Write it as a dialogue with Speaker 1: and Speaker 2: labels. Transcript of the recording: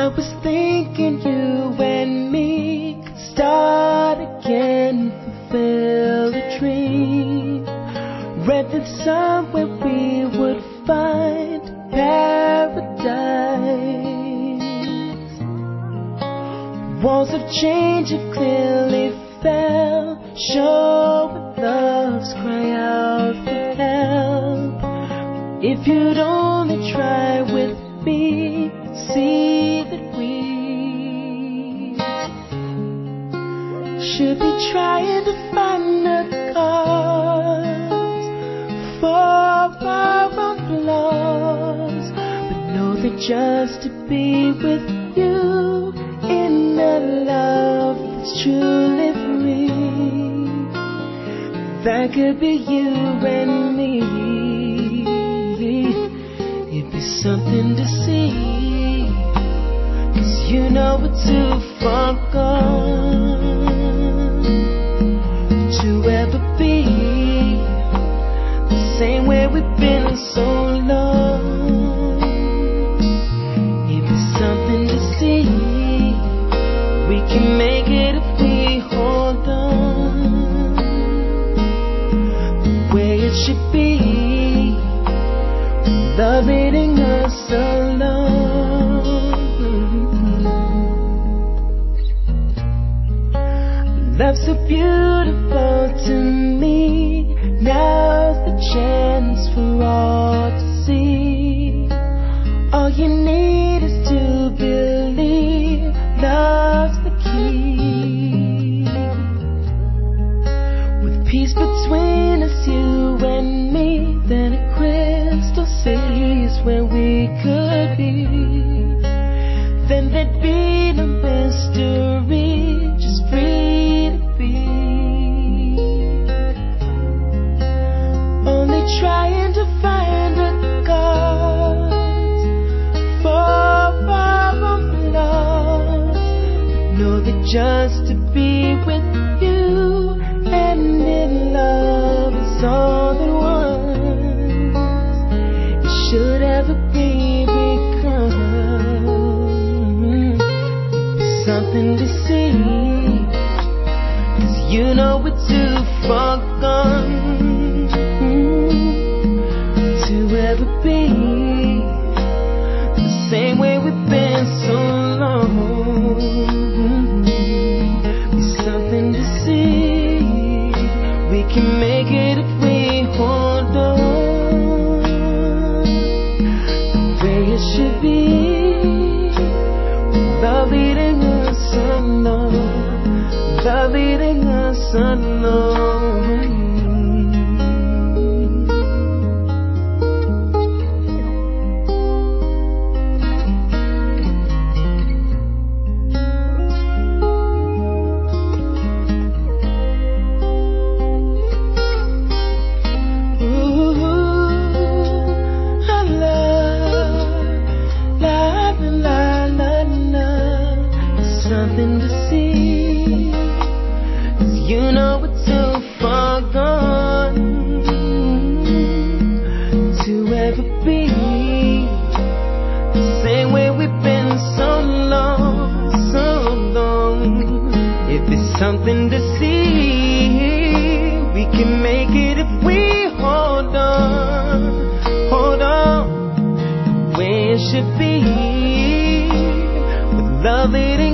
Speaker 1: was thinking you and me could start again, fulfill a dream. Read that somewhere we would find paradise. Walls of change have clearly fell, showing love's cry out for help. If you'd only try with me, see that we should be trying to find a cause for our own flaws, but know that just to be with you in a love that's truly free, that could be you and me. It'd be something to see, 'cause you know we're too far gone to ever be the same way we've been so long. It'd be something to see, we can make it if we hold on the way it should be. Love leading us along. Love's so beautiful to me. Now's the chance for all to see. All you need is to believe. Love's the key. With peace between us, you and me, then a crystal sea is where we could be. Then there'd be no mystery, just free to be. Only trying to find a cause for our own flaws, but know that just to be with you and in love is all that one should ever be become. Something to see, 'cause you know we're too far gone to ever be the same way we've been so long. Be something to see, we can make it if we hold on the way it should be. Love leading us along, love leading us along. Something to see, 'cause you know we're too far gone to ever be the same way we've been so long, so long. If it's something to see, we can make it if we hold on the way it should be, with love leading